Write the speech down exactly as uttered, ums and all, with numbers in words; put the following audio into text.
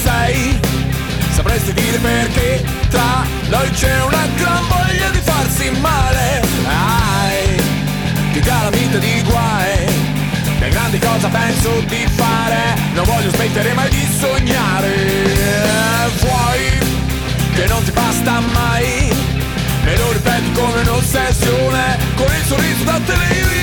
sei, sapresti dire perché tra noi c'è una gran voglia di farsi male. Hai di calamita di guai, le grandi cosa penso di fare, non voglio smettere mai di sognare. Vuoi che non ti basta mai, me lo ripeti come un'ossessione, con il sorriso da televisione.